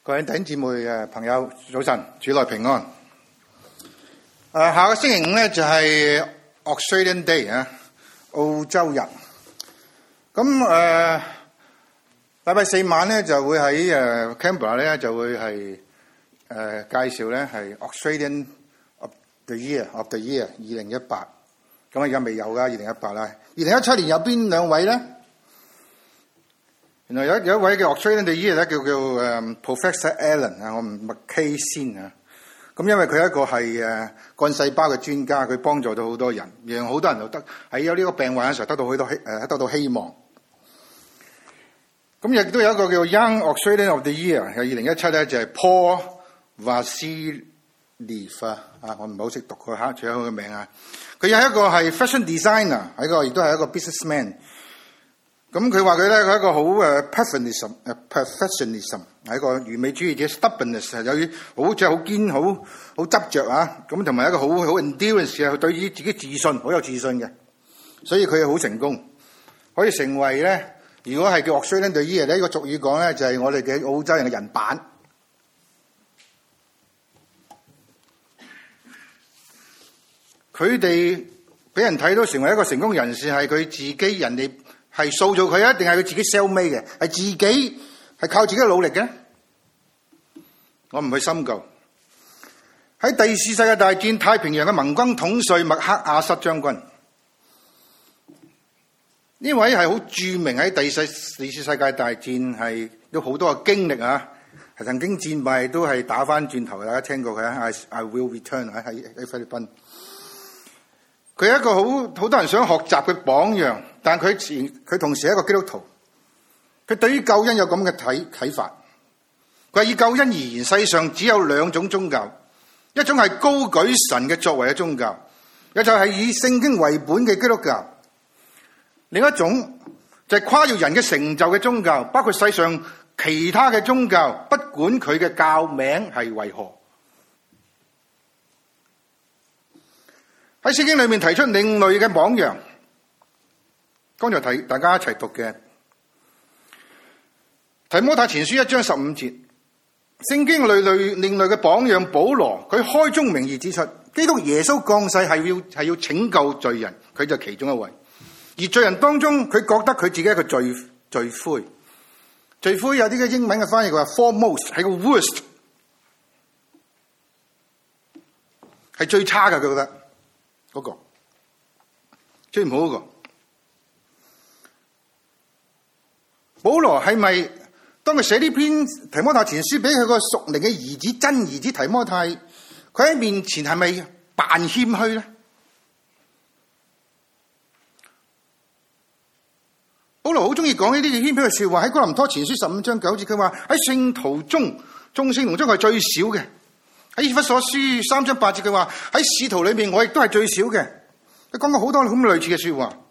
各位弟兄姊妹朋友，早晨，主內平安。下個星期五咧就係 Australian Day 啊，澳洲日。咁禮拜四晚咧就會喺Canberra 咧就會係介紹咧係 Australian of the Year 2018。咁而家未有噶2018啦。2017年有邊兩位咧？原來有一位嘅 Australian of the Year咧叫Professor Allen 啊，我唔麥 K 先啊。咁因為佢係一個係幹細胞嘅專家，佢幫助到好多人，讓好多人都得喺有呢個病患嘅時候得到好多得到希望。咁亦都有一個叫 Young Australian of the Year， 係2017咧就係 Paul Vasiliev 啊，我唔係好識讀佢嚇，仲有佢嘅名啊。佢有一個係 fashion designer， 亦都係一個 businessman。咁佢話佢咧，佢係一個好perfectionism， 係一個完美主義者 ，stubbornness 係有啲好即係好堅好執着啊。咁同埋一個好 endurance 啊，對於自己自信好有自信嘅，所以佢係好成功，可以成為咧。如果係叫 Australian of the Year 呢個俗語講咧，就係我哋嘅澳洲人嘅人版。佢哋俾人睇到成為一個成功人士，係佢自己人哋。係塑造佢啊，定係佢自己 self-made 嘅？係自己係靠自己嘅努力嘅？我唔去深究。喺第二次世界大戰，太平洋嘅盟軍統帥麥克阿瑟將軍，呢位係好著名喺第二次世界大戰係有好多嘅經歷啊，係曾經戰敗都係打翻轉頭，大家聽過佢啊 I will return 喺菲律賓。佢係一個好多人想學習嘅榜樣，但佢同時係一個基督徒。佢對於救恩有咁嘅啟發。佢話以救恩而言，世上只有兩種宗教，一種係高舉神嘅作為嘅宗教，一就係以聖經為本嘅基督教；另一種就係誇耀人嘅成就嘅宗教，包括世上其他嘅宗教，不管佢嘅教名係為何。喺聖經裏面提出另類嘅榜樣，剛才大家一齊讀嘅提摩太前書1章15節，聖經另類嘅榜樣保羅，佢開宗明義指出，基督耶穌降世係要拯救罪人，佢就其中一位。而罪人當中，佢覺得佢自己係一個罪魁。罪魁有啲嘅英文嘅翻譯，佢話 foremost 係個 worst， 係最差嘅，佢覺得。嗰個最唔好嗰個，保羅係咪當佢寫呢篇提摩太前書俾佢個屬靈嘅兒子真兒子提摩太，佢喺面前係咪扮謙虛咧？保羅好中意講呢啲謙虛嘅說話，喺哥林多前書15章9節，佢話喺聖徒中眾聖徒中係最少嘅。喺以弗所書3章8節，佢話喺使徒裏面我亦都係最少嘅。佢講過好多咁類似嘅說話。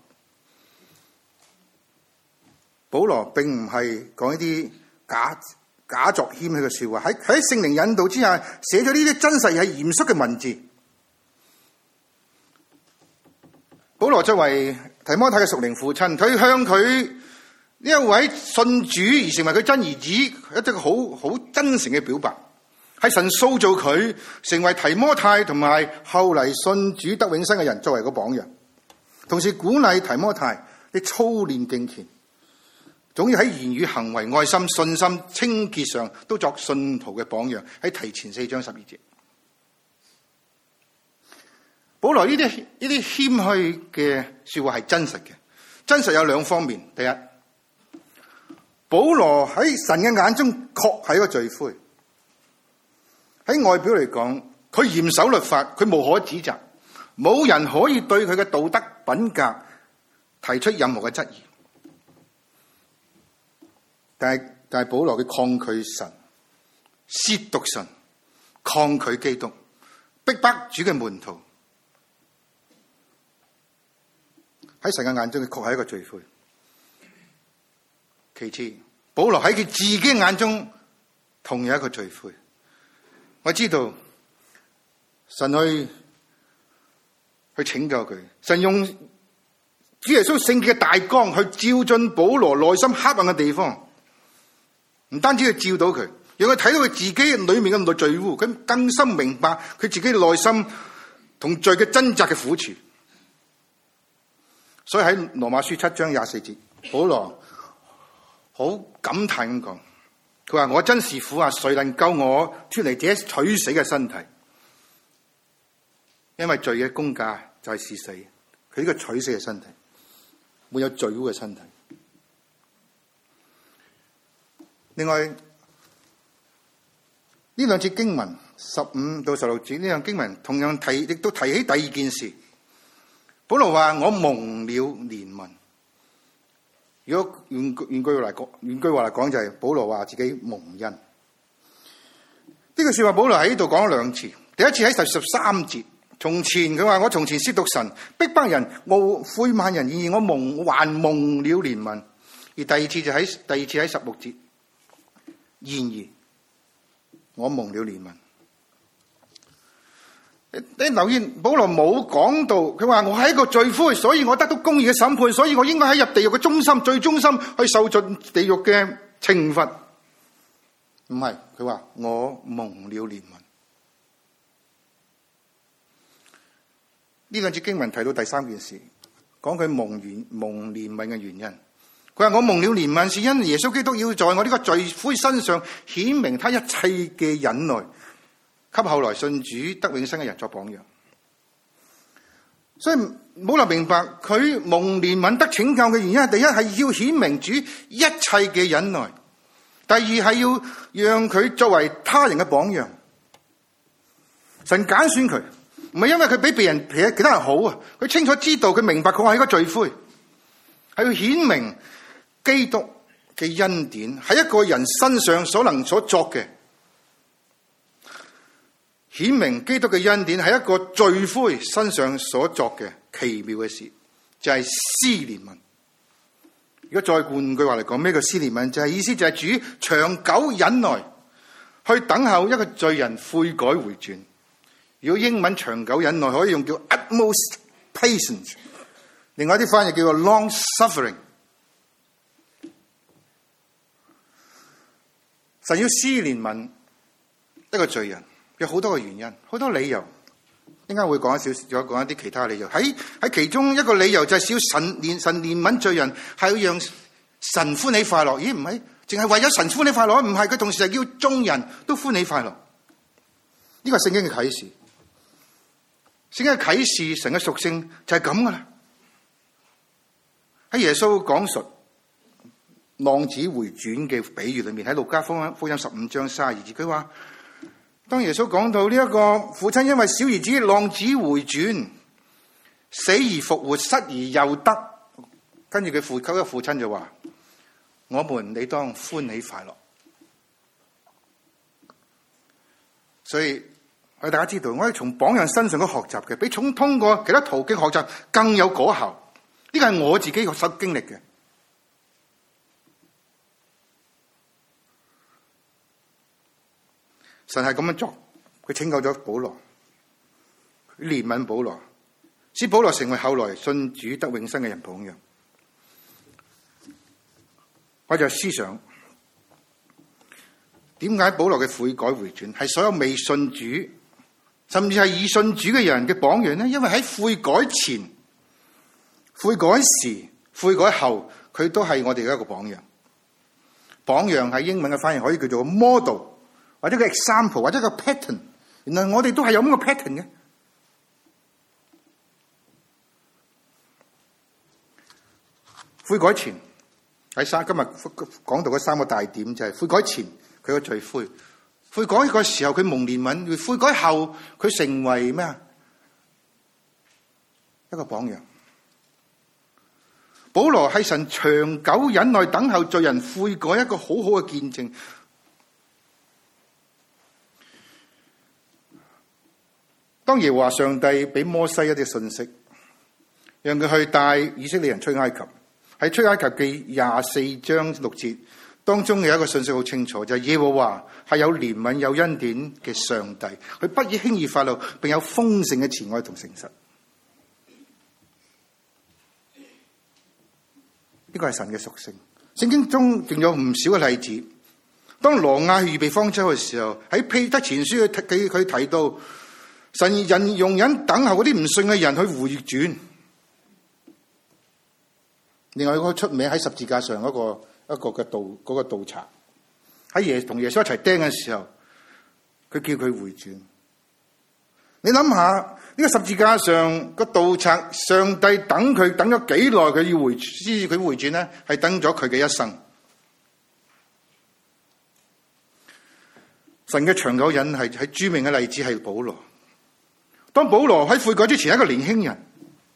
保羅並唔係講一啲假作謙虛嘅說話，喺聖靈引導之下寫咗呢啲真實係嚴肅嘅文字。保羅作為提摩太嘅屬靈父親，佢向佢呢一位信主而成為佢真兒子一個好真誠嘅表白。係神塑造佢成為提摩太同埋後嚟信主得永生嘅人作為個榜樣，同時鼓勵提摩太你操練敬虔，總要喺言語、行為、愛心、信心、清潔上都作信徒嘅榜樣。喺提前4章12節，保羅呢啲謙虛嘅說話係真實嘅，真實有兩方面。第一，保羅喺神嘅眼中確係一個罪魁。喺外表嚟講，佢嚴守律法，佢無可指責，冇人可以對佢嘅道德品格提出任何嘅質疑。但係保羅佢抗拒神，褻瀆神，抗拒基督，逼迫主嘅門徒。喺神嘅眼中，佢確係一個罪魁。其次，保羅喺佢自己眼中同樣一個罪魁。我知道神去拯救佢，神用主耶穌聖潔嘅大光去照進保羅內心黑暗嘅地方，唔單止去照到佢， 讓佢睇到佢自己裏面嘅罪污，佢更深明白佢自己內心同罪嘅掙扎嘅苦處。所以喺羅馬書7章24節，保羅好感嘆咁講，佢話我真是苦啊，誰能救我脫離這取死嘅身體？因為罪嘅工價就係死，佢呢個取死嘅身體，沒有罪污嘅身體。另外呢兩節經文15到16節，呢兩經文同樣亦都提起第二件事。保羅話我蒙了憐憫。如果原句話嚟講，就係保羅話自己蒙恩。呢句說話保羅喺呢度講咗兩次。第一次喺13節，從前佢話我從前褻瀆神，逼迫人，我侮慢人，然而我還蒙了憐憫。而第二次喺16節，然而我蒙了憐憫。你留意保羅冇講到，佢話我係一個罪魁，所以我得到公義嘅審判，所以我應該喺入地獄嘅中心、最中心去受盡地獄嘅懲罰。唔係，佢話我蒙了憐憫。呢兩節經文提到第三件事，講佢蒙憐憫嘅原因。佢話我蒙了憐憫，是因耶穌基督要在我呢個罪魁身上顯明他一切嘅忍耐，給後來信主得永生嘅人作榜樣。所以保羅明白佢蒙憐憫得拯救嘅原因，第一係要顯明主一切嘅忍耐，第二係要讓佢作為他人嘅榜樣。神揀選佢，唔係因為佢比其他人好啊，佢清楚知道，佢明白佢係一個罪魁，係要顯明基督嘅恩典喺一個人身上所作嘅。顯明基督嘅恩典係一個罪魁身上所作嘅奇妙嘅事，就係施憐憫。如果再換句話嚟講，咩叫施憐憫？就係意思就係主長久忍耐，去等候一個罪人悔改回轉。如果英文長久忍耐可以用叫 utmost patience， 另外一啲翻譯叫做 long suffering。神要施憐憫一個罪人，有好多嘅原因，好多理由。應該會講一啲其他理由。喺其中一個理由就係神憐憫罪人，係要讓神歡喜快樂。咦，唔係淨係為咗神歡喜快樂，唔係，佢同時係叫眾人都歡喜快樂。呢個係聖經嘅啟示，聖經嘅啟示，神嘅屬性就係咁噶啦。喺耶穌講述浪子回轉嘅比喻裏面，喺路加福音15章32節，佢話當耶穌講到呢一個父親因為小兒子浪子回轉，死而復活，失而又得，跟住佢父親就話：我們理當歡喜快樂。所以我哋大家知道，我哋從榜樣身上都學習嘅，比通過其他途徑學習更有果效。呢個係我自己所經歷嘅。神係咁樣做，佢拯救咗保羅，佢憐憫保羅，使保羅成為後來信主得永生嘅人榜樣。我就思想，點解保羅嘅悔改回轉係所有未信主，甚至係已信主嘅人嘅榜樣呢？因為喺悔改前、悔改時、悔改後，佢都係我哋嘅一個榜樣。榜樣喺英文嘅翻譯可以叫做 model，或者個 example， 或者個 pattern。原來我哋都係有咁個 pattern 嘅。悔改前喺今日講到嘅三個大點就係悔改前佢個罪魁，悔改個時候佢蒙憐憫，悔改後佢成為咩啊？一個榜樣。保羅係神長久忍耐等候罪人悔改一個好好嘅見證。當耶和華上帝俾摩西一啲信息，讓佢去帶以色列人出埃及，喺出埃及記24章6節當中有一個信息好清楚，就係耶和華係有憐憫有恩典嘅上帝，佢不以輕易發怒，並有豐盛嘅慈愛同誠實。呢個係神嘅屬性。聖經中仲有唔少嘅例子， 當挪亞去預備方舟嘅時候，喺彼得前書佢提到，神容忍等候嗰啲唔信嘅人去回轉。另外一個出名喺十字架上一個嘅盜賊，喺同耶穌一齊釘嘅時候，佢叫佢回轉。你諗下呢個十字架上個盜賊，上帝等佢等咗幾耐，佢要佢回轉呢？係等咗佢嘅一生。神嘅長久忍係著名嘅例子係保羅。當保羅喺悔改之前，係一個年輕人，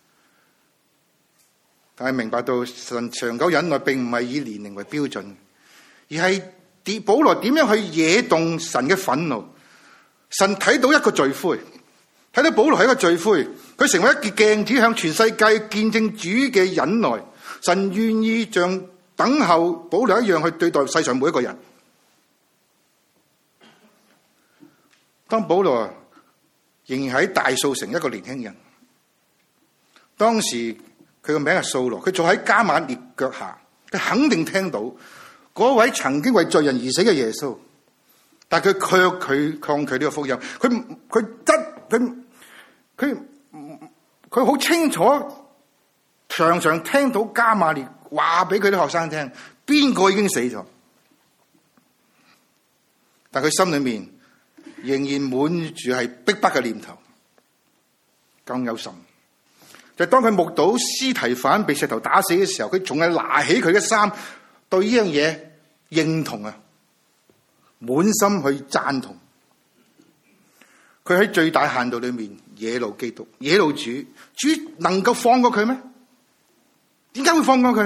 但係明白到神長久忍耐並唔係以年齡為標準，而係保羅點樣去惹動神嘅憤怒。神睇到一個罪魁，睇到保羅係一個罪魁，佢成為一件鏡子，向全世界見證主嘅忍耐。神願意像等候保羅一樣去對待世上每一個人。當保羅仍然喺大數城一個年輕人，當時佢個名係掃羅，佢坐喺加瑪列腳下，佢肯定聽到嗰位曾經為罪人而死嘅耶穌，但係佢抗拒呢個福音，佢好清楚，常常聽到加瑪列話俾佢啲學生聽，邊個已經死咗，但佢心裏面仍然滿住係逼迫嘅念頭。更有甚，就係當佢目睹司提反被石頭打死嘅時候，佢仲係拿起佢嘅衫，對呢樣嘢認同啊，滿心去贊同。佢喺最大限度裏面惹怒基督，惹怒主，主能夠放過佢咩？點解會放過佢？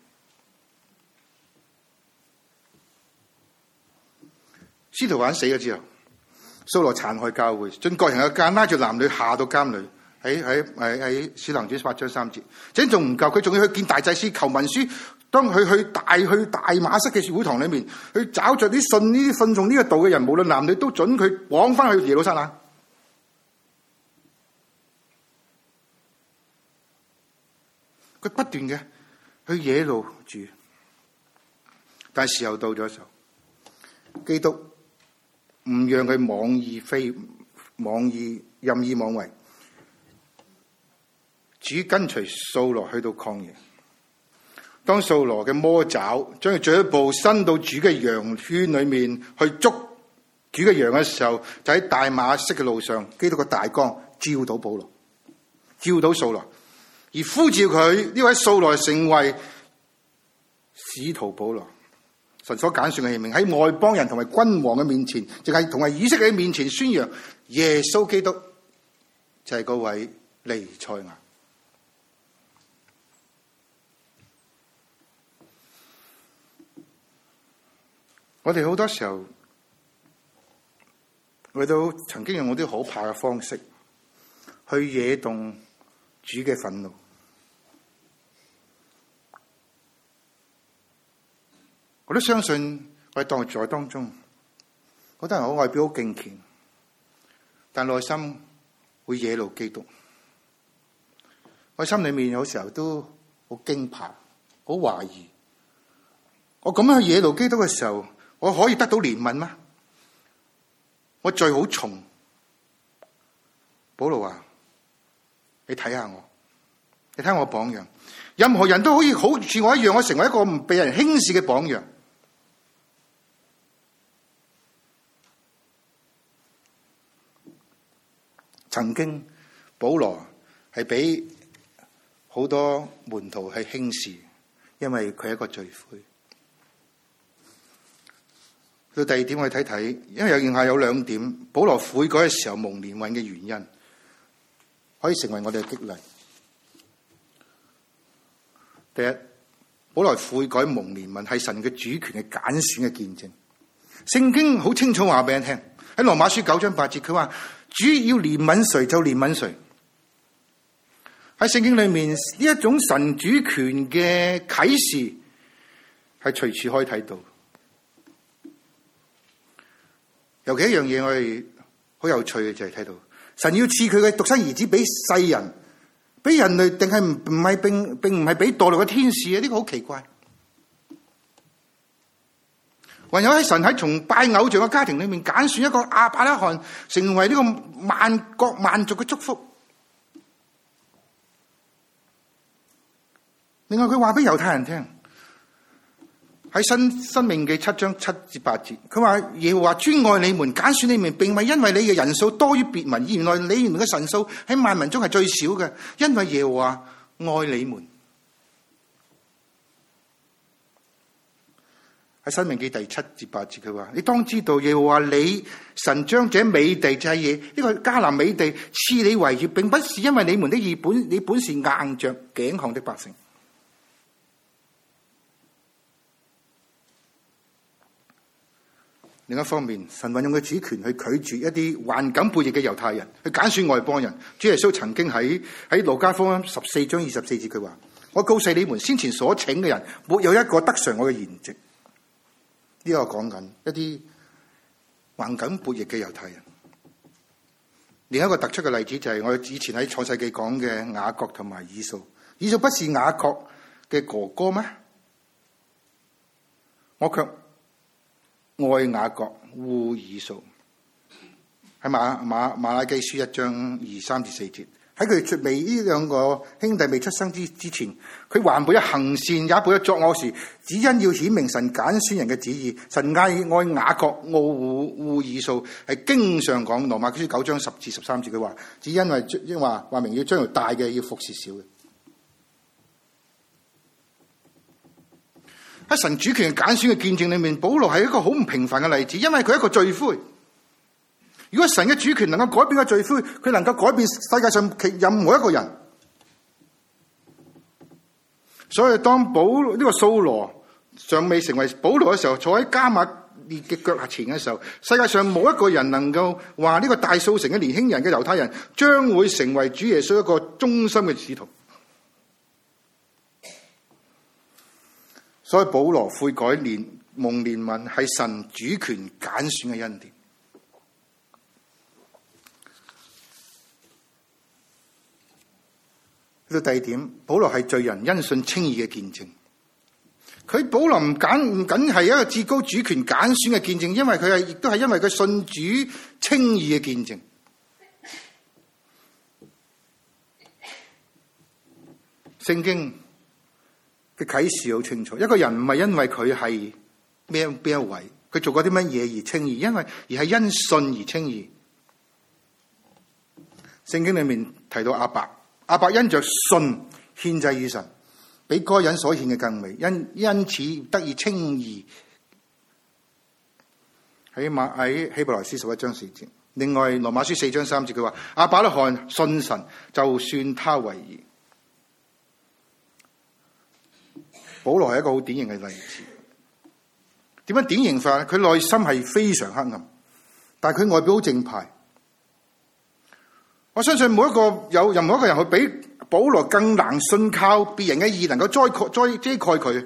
司提反死咗之後，掃羅殘害教會，進各人嘅家，拉住男女下到監裏。喺使徒行傳8章3節，這仲唔夠，佢仲要去見大祭司求文書。當佢去大馬色嘅會堂裏面，去找着啲信從呢個道嘅人，無論男女，都准佢往翻去耶路撒冷。佢不斷嘅去惹怒主，但係時候到咗嘅時候，基督唔讓佢妄意任意妄為。主跟隨掃羅去到曠野，當掃羅嘅魔爪將佢進一步伸到主嘅羊圈裏面去捉主嘅羊嘅時候，就喺大馬色嘅路上，基督嘅大光照到保羅，照到掃羅，而呼召佢呢位掃羅成為使徒保羅，神所揀選嘅器皿，喺外邦人同埋君王嘅面前，淨係同埋以色列面前宣揚耶穌基督就係嗰位彌賽亞。我哋好多時候，我哋都曾經用嗰啲可怕嘅方式去惹動主嘅憤怒。我都相信我哋在當中，好多人好外表好敬虔，但內心會惹怒基督。我心裏面有時候都好驚怕，好懷疑。我咁樣去惹怒基督嘅時候，我可以得到憐憫嗎？我罪好重。保羅話：你睇下我，你睇我榜樣，任何人都可以好似我一樣，我成為一個唔被人輕視嘅榜樣。曾經保羅係俾好多門徒係輕視，因為佢係一個罪魁。到第二點我哋睇睇，因為以下有兩點，保羅悔改嘅時候蒙憐憫嘅原因，可以成為我哋嘅激勵。第一，保羅悔改蒙憐憫係神嘅主權嘅揀選嘅見證。聖經好清楚話俾人聽，喺羅馬書9章8節，佢話主要憐憫誰就憐憫誰。喺聖經裏面呢一種神主權嘅啟示係隨處可以睇到。尤其一樣嘢我哋好有趣嘅就係睇到神要賜佢嘅獨生兒子俾世人，俾人類，定係唔係並唔係俾墮落嘅天使啊？呢個好奇怪。 還有喺神喺崇拜偶像嘅家庭裏面揀選一個亞伯拉罕成為呢個萬國萬族嘅祝福。另外佢話俾猶太人聽，喺申命記7章7至8節，佢話耶和華專愛你們，揀選你們，並唔係因為你嘅人數多於別民，原來你們嘅神數喺萬民中係最少嘅，因為耶和華愛你們。喺申命記第7至8節，佢話你當知道耶和華你神將這美地，就係呢個迦南美地賜你為業，並不是因為你們的義，你本是硬着頸項的百姓。另一方面，神運用嘅主權去拒絕一啲頑梗悖逆嘅猶太人，去揀選外邦人。主耶穌曾經喺路加福音14章24節，佢話：我告訴你們，先前所請嘅人，沒有一個得嘗我嘅筵席。呢個講緊一啲頑梗悖逆嘅猶太人。另一個突出嘅例子就係我以前喺創世記講嘅雅各同埋以掃。以掃不是雅各嘅哥哥咩？我卻愛雅各，惡以掃。喺馬拉基書1章2、3至4節，喺佢未呢兩個兄弟未出生之前，佢還沒有行善，也沒有作惡事，只因要顯明神揀選人嘅旨意。神愛雅各，惡以掃，係經常講。羅馬書9章10至13節，佢話只因為話明要將來大嘅要服侍小嘅。喺神主權揀選嘅見證裏面，保羅係一個好唔平凡嘅例子，因為佢係一個罪魁。如果神嘅主權能夠改變個罪魁，佢能夠改變世界上任何一個人。所以當呢個掃羅尚未成為保羅嘅時候，坐喺加瑪列嘅腳下前嘅時候，世界上冇一個人能夠話呢個大數城嘅年輕人嘅猶太人將會成為主耶穌一個忠心嘅使徒。所以保羅悔改蒙憐憫係神主權揀選嘅恩典。呢個第二點，保羅係罪人因信稱義嘅見證。保羅唔僅係一個至高主權揀選嘅見證，因為佢亦都係因為佢信主稱義嘅見證。聖經嘅啟示好清楚，一個人唔係因為佢係邊一位，佢做過啲乜嘢而稱義，而係因信而稱義。聖經裏面提到亞伯因着信獻祭於神，比該人所獻嘅更美，因此得以稱義。喺希伯來書11章4節。另外羅馬書4章3節，佢話亞伯拉罕信神，就算他為義。保羅係一個好典型嘅例子。點樣典型法？佢內心係非常黑暗，但係佢外表好正派。我相信有任何一個人去比保羅更難信靠別人嘅義，能夠遮蓋佢。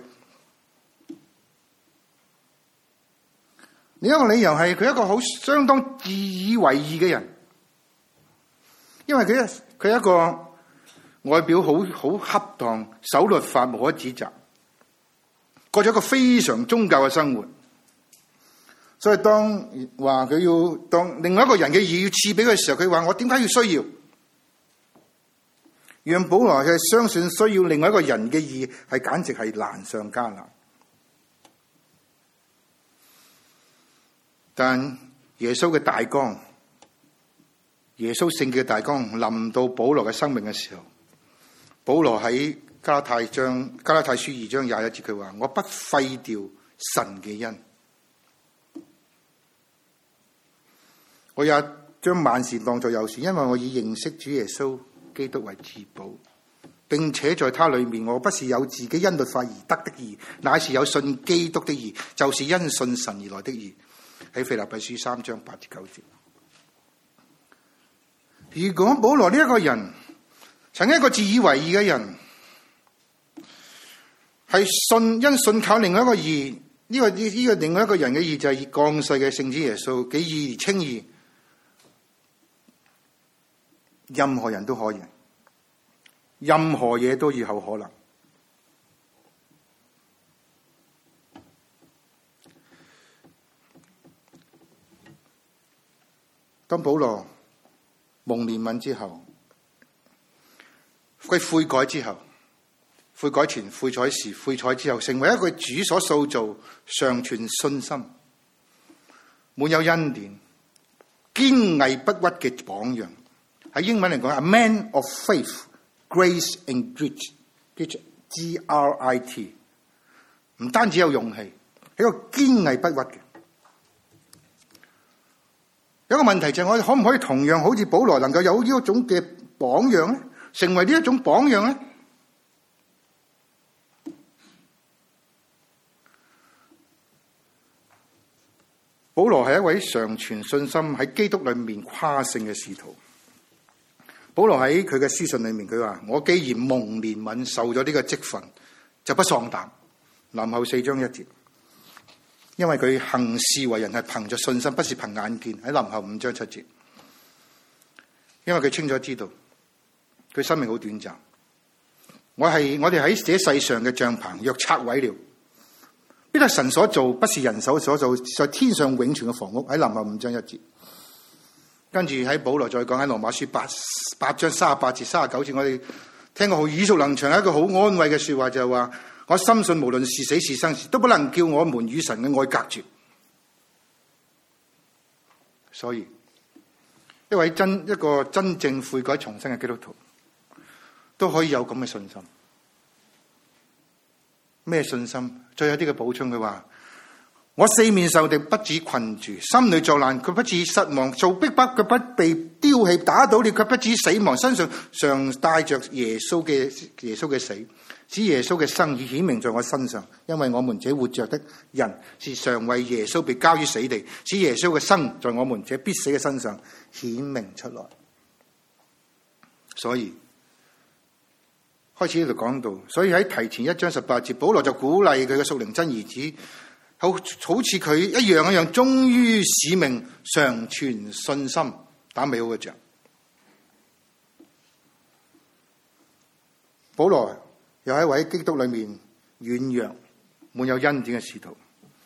另一個理由係佢一個相當自以為義嘅人，因為佢係一個外表好恰當，守律法無可指責，過咗一個非常宗教嘅生活。所以當話佢要當另外一個人嘅義要賜俾佢嘅時候，佢話我點解要需要？讓保羅嘅相信需要另外一個人嘅義，係簡直係難上加難。但耶穌嘅大光，耶穌聖潔嘅大光臨到保羅嘅生命嘅時候，保羅喺加拉太書2章21節，佢話我不廢掉神嘅恩。我也將萬事當作有事，因為我以認識主耶穌基督為至寶，並且在他裏面，我不是有自己因律法而得的義，乃是有信基督的義，就是因信神而來的義。喺腓立比書3章8至9節。如果保羅呢一個人，曾經一個自以為義嘅人，係因信靠另外一個義，呢個另外一個人嘅義就係降世嘅聖子耶穌嘅義而稱義。任何人都可以，任何嘢都以後可能。 當保羅蒙憐憫之後，佢悔改之後，悔改前、悔改時、悔改之後，成為一個主所塑造、常存信心、滿有恩典、堅毅不屈嘅榜樣。喺英文嚟講 ，a man of faith, grace and grit，G-R-I-T， 唔單止有勇氣，係一個堅毅不屈嘅。有一個問題就係我哋可唔可以同樣好似保羅能夠有呢一種嘅榜樣咧，成為呢一種榜樣咧？保羅係一位常存信心喺基督裏面誇勝嘅使徒。保羅喺佢嘅書信裏面，佢話：我既然蒙憐憫，受咗呢個職分，就不喪膽。林後4章1節，因為佢行事為人係憑着信心，不是憑眼見。喺林後5章7節，因為佢清楚知道佢生命好短暫。我哋喺這世上嘅帳篷若拆毀了，必係神所做，不是人手所做，在天上永存嘅房屋。喺林後5章1節。跟住喺保羅再講喺羅馬書8章38節39節，我哋聽過好耳熟能詳一個好安慰嘅說話，就係話：我深信無論是死是生，都不能叫我們與神嘅愛隔絕。所以一個真正悔改重生嘅基督徒都可以有咁嘅信心。咩信心？最後啲嘅補充，佢話：我四面受敵，不至困住；心裏作難，卻不至失望；做逼迫，卻不被丟棄；打倒了，卻不至死亡。身上常帶着耶穌嘅死，使耶穌嘅生已顯明在我身上。因為我們這活着的人是常為耶穌被交於死地，使耶穌嘅生在我們這必死嘅身上顯明出來。所以開始呢度講到，所以喺提前1章18節，保羅就鼓勵佢嘅屬靈真兒子，好似佢一樣忠於使命，常存信心，打美好嘅仗。保羅又係一位基督裏面軟弱、滿有恩典嘅使徒。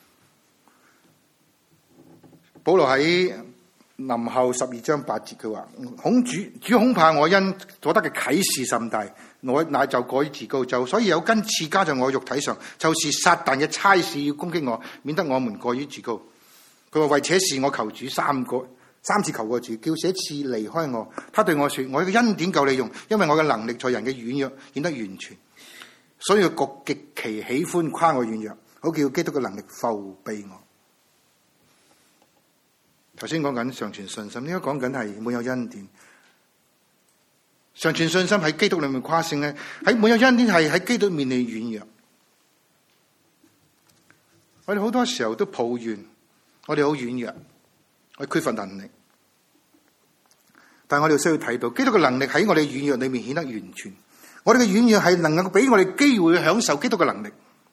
保羅喺林後12章8節，佢話：主恐怕我因所得嘅啟示甚大，我乃就過於自高，所以有根刺加在我肉體上，就是撒旦嘅差事要攻擊我，免得我們過於自高。佢話：為這事我求主三次求過主，叫這次離開我。他對我說：我嘅恩典夠你用，因為我嘅能力在人嘅軟弱顯得完全。所以佢極其喜歡誇我軟弱，好叫基督嘅能力覆庇我。頭先講緊常存信心，應該講緊係滿有恩典。常存信心喺基督裏面誇勝咧，喺滿有恩典係喺基督面裏軟弱。我哋好多時候都抱怨我哋好軟弱，我哋缺乏能力。但係我哋需要睇到基督嘅能力喺我哋軟弱裏面顯得完全。我哋嘅軟弱係能夠俾我哋機會去享受基督嘅能力。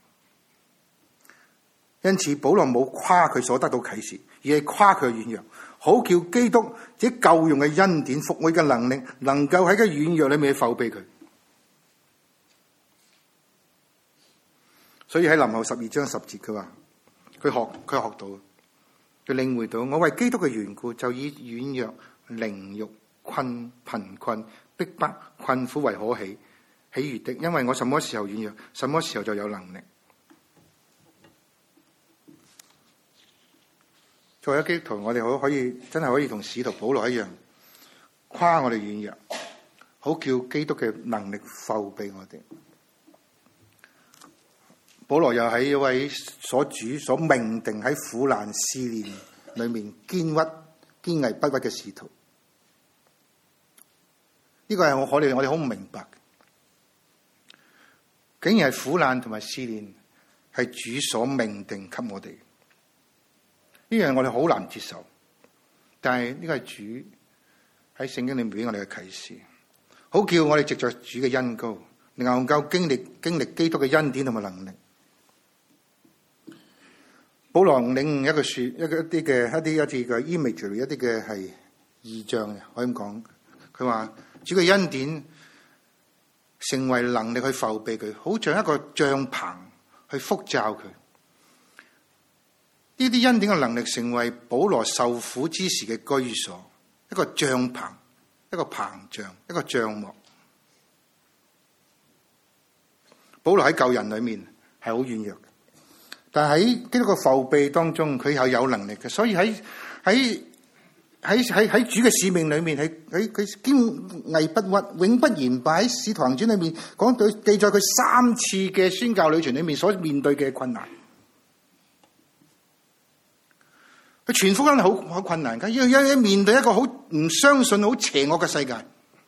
因此保羅冇誇佢所得到啟示，而係誇佢嘅軟弱，好叫基督這夠用嘅恩典、復活嘅能力，能夠喺個軟弱裏面去覆庇佢。所以喺林後12章10節，佢話佢學到，佢領會到，我為基督嘅緣故，就以軟弱、凌辱、貧困、逼迫、困苦為可喜悅的，因為我什麼時候軟弱，什麼時候就有能力。作為基督徒，我哋真係可以同使徒保羅一樣，誇我哋軟弱，好叫基督嘅能力覆庇我哋。保羅又係一位主所命定喺苦難試煉裏面堅毅不屈嘅使徒。呢個係我哋好唔明白，竟然係苦難同埋試煉係主所命定給我哋。呢樣我哋好難接受，但係呢個係主喺聖經裏面俾我哋嘅啟示，好叫我哋藉着主嘅恩膏，能夠經歷基督嘅恩典同埋能力。保羅領悟一啲嘅 imagery， 一啲嘅係異象嘅，可以咁講。佢話主嘅恩典成為能力去覆庇佢，好像一個帳篷去覆罩佢。呢啲恩典嘅能力成為保羅受苦之時嘅居所， 一個帳篷，一個膨脹，一個帳幕。保羅喺救人裏面係好軟弱嘅，但係喺基督嘅覆庇當中，佢係有能力嘅。所以喺主嘅使命裏面，佢堅毅不屈，永不言敗。喺使徒行傳裏面講到記載佢3次嘅宣教旅程裏面所面對嘅困難。佢傳福音係好困難嘅，要面對一個好唔相信、好邪惡嘅世界。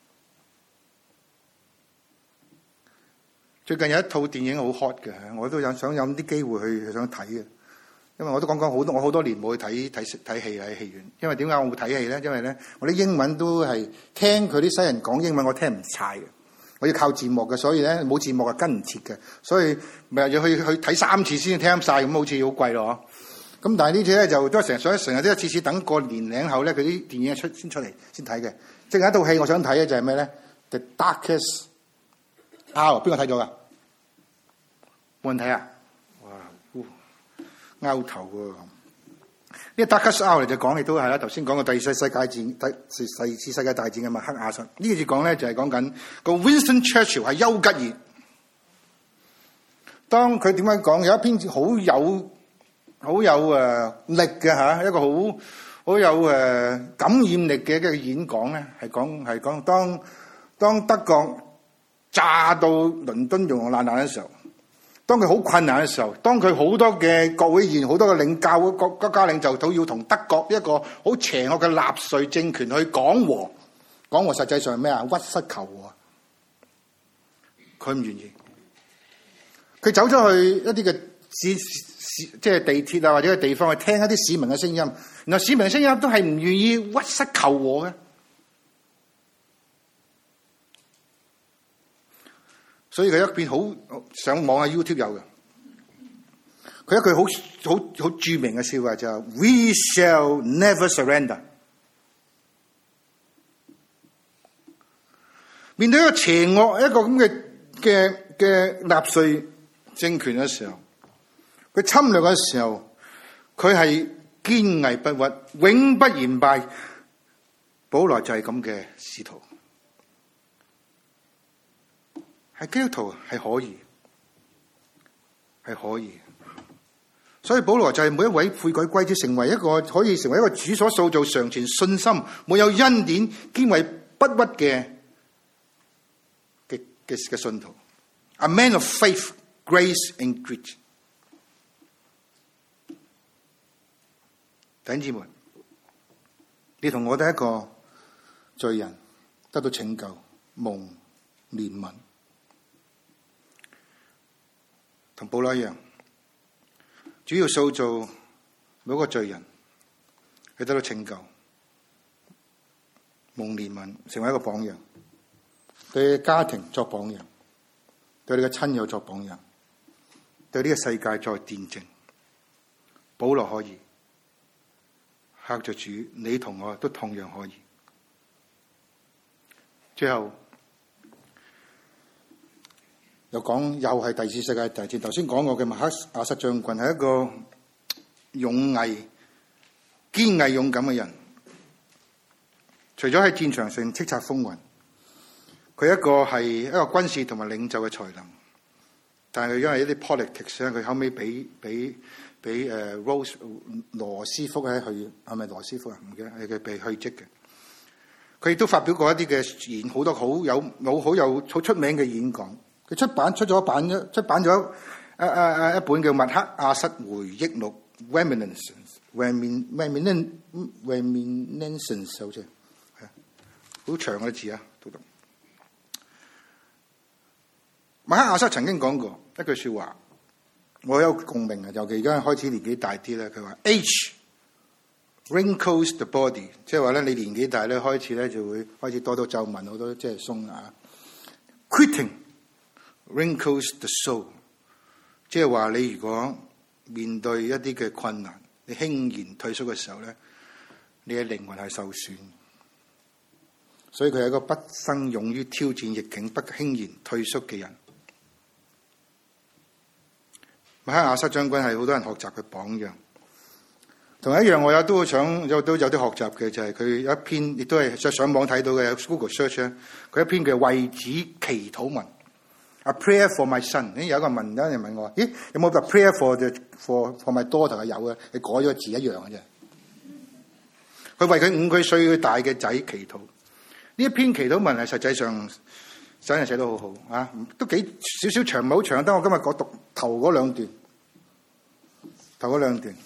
最近有一套電影好 hot 嘅，我都想有啲機會去想睇嘅。因為我都講我好多年冇去睇戲喺戲院。因為點解我會睇戲咧？因為咧我啲英文都係聽佢啲西人講英文，我聽唔晒嘅。我要靠字幕嘅，所以咧冇字幕係跟唔切嘅。所以咪要去睇3次先聽晒，咁好似好貴咯。咁但係呢次咧就都成日都一次次等過年零後咧，佢啲電影先出嚟先睇嘅。即係一套戲我想睇嘅就係咩咧？ The Darkest Hour， 邊個睇咗噶？冇人睇啊！哇，拗頭喎！呢個 Darkest Hour 就講嘅都係啦，頭先講過第二次世界大戰嘅麥克阿瑟。呢個字講咧就係講緊個 Winston Churchill 係丘吉爾。當佢點樣講？有一篇好有力嘅嚇，一個好有感染力嘅一個演講咧，係講當德國炸到倫敦融融爛爛嘅時候，當佢好困難嘅時候，當佢好多嘅國會議員、好多嘅國家領袖都要同德國一個好邪惡嘅納粹政權去講和，實際上係咩啊？屈膝求和，佢唔願意，佢走咗去一啲嘅即係地鐵啊，或者嘅地方去聽一啲市民嘅聲音，然後市民嘅聲音都係唔願意屈膝求和嘅，所以佢一篇好上網喺 YouTube 有嘅，佢一句好著名嘅笑話就係 We shall never surrender。面對一個邪惡一個咁嘅納粹政權嘅時候，佢侵略嘅時候，佢係堅毅不屈，永不言敗。保羅就係咁嘅使徒，係基督徒係可以。所以保羅就係每一位悔改歸主，可以成為一個主所塑造、常存信心、沒有恩典、堅毅不屈嘅信徒。A man of faith, grace and grit。弟兄姊妹，你同我都係一個罪人，得到拯救，蒙憐憫，同保羅一樣，主要塑造每一個罪人，佢得到拯救，蒙憐憫，成為一個榜樣，對家庭作榜樣，對你嘅親友作榜樣，對呢個世界作見證。保羅可以。靠着主，你同我都同樣可以。最後又係第二次世界大戰。頭先講過嘅麥克阿瑟將軍係一個堅毅勇敢嘅人。除咗喺戰場上叱咤風雲，佢係一個軍事同埋領袖嘅才能。但係因為一啲 politics 咧，佢後尾俾羅斯福咧去，係咪羅斯福啊？唔記得，係佢被去職嘅。佢亦都發表過一啲嘅好多好出名嘅演講。佢出版咗一本叫《麥克阿瑟回憶錄》（Reminiscence）， 好似係好長嘅字啊，讀到。麥克阿瑟曾經講過一句說話。我有共鳴啊！尤其而家開始年紀大啲咧，佢話 Age wrinkles the body， 即係話咧你年紀大咧開始咧就會開始多皺紋，好多即係鬆啊。Quitting wrinkles the soul， 即係話你如果面對一啲嘅困難，你輕言退縮嘅時候咧，你嘅靈魂係受損。所以佢係一個不生勇於挑戰逆境、不輕言退縮嘅人。麥克阿瑟將軍係好多人學習嘅榜樣。 同一樣，我都想有啲學習嘅，就係佢有一篇，亦都係上網睇到嘅，有 Google search 咧，佢一篇叫為子祈禱文 ，A prayer for my son。有人問我，咦，有冇個 prayer for my daughter？ 有嘅，你改咗個字一樣嘅啫。佢為佢5歲大嘅仔祈禱。呢一篇祈禱文係實際上真係寫得好好啊，都幾少少長，唔係好長，但我今日讀頭嗰兩段。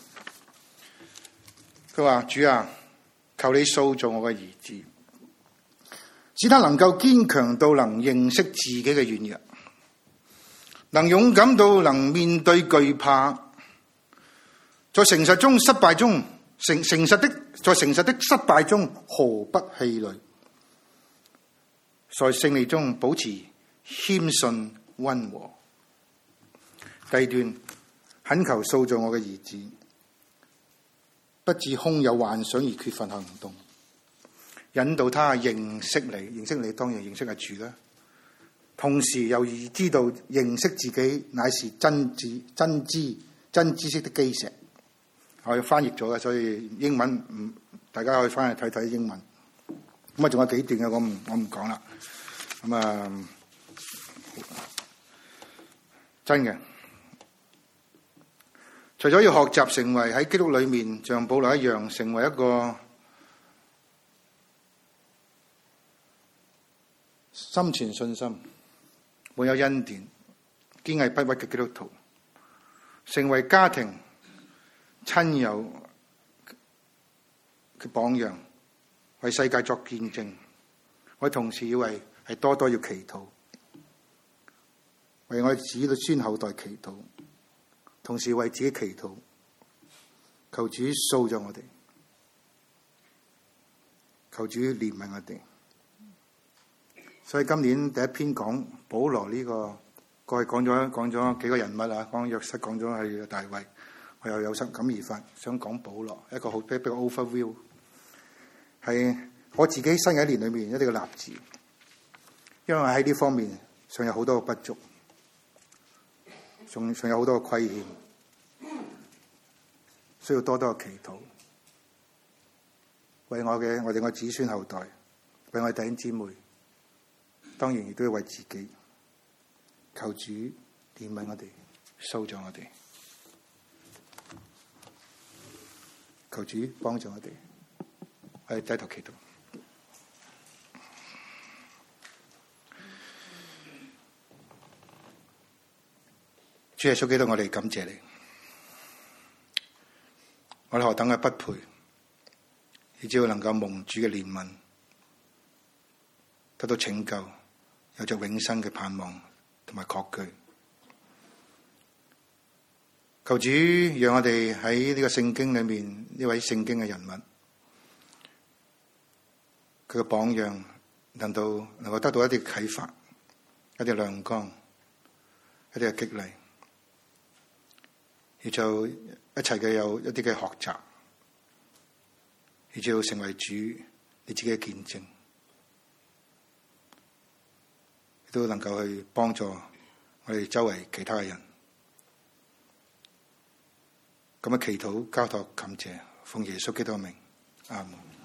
佢話：主啊，求你塑造我嘅兒子，使他能夠堅強到能認識自己嘅軟弱，能勇敢到能面對懼怕，在誠實中失敗中，在誠實的失敗中毫不氣餒，在勝利中保持謙遜溫和。第二段，懇求塑造我嘅兒子，不致空有幻想而缺乏行動，引導他認識你，當然認識係主啦。同時又知道認識自己乃是真知識的基石。我要翻譯咗嘅，所以英文大家可以翻去睇睇英文。咁啊，仲有幾段嘅，我唔講啦。咁啊，真嘅。除咗要學習成為喺基督裏面像保羅一樣，成為一個心存信心、滿有恩典、堅毅不屈嘅基督徒，成為家庭親友嘅榜樣，為世界作見證。我同時要為係多多要祈禱，為我子女孫後代祈禱。同時為自己祈禱，求主塑造我哋，求主憐憫我哋。所以今年第一篇講保羅呢個，過去講咗幾個人物啊，講約瑟，講咗係大衛，我又有感而發，想講保羅一個好比較 overview， 係我自己新嘅一年裏面一啲嘅立志，因為喺呢方面上有好多嘅不足。仲有好多嘅虧欠，需要多多嘅祈禱，為我哋嘅子孫後代，為我哋弟兄姊妹，當然亦都要為自己，求主憐憫我哋，塑造我哋，求主幫助我哋，我哋低頭祈禱。主耶穌基督，我哋感謝你，我哋何等嘅不配，以至要能夠蒙主嘅憐憫，得到拯救，有着永生嘅盼望同埋確據。求主讓我哋喺呢個聖經裏面呢位聖經嘅人物，佢嘅榜樣，能夠得到一啲啟發，一啲亮光，一啲嘅激勵。而就一齊嘅有一啲嘅學習，而就要成為主你自己嘅見證，亦都能夠去幫助我哋周圍其他嘅人。咁樣祈禱交託感謝，奉耶穌基督嘅名，阿門。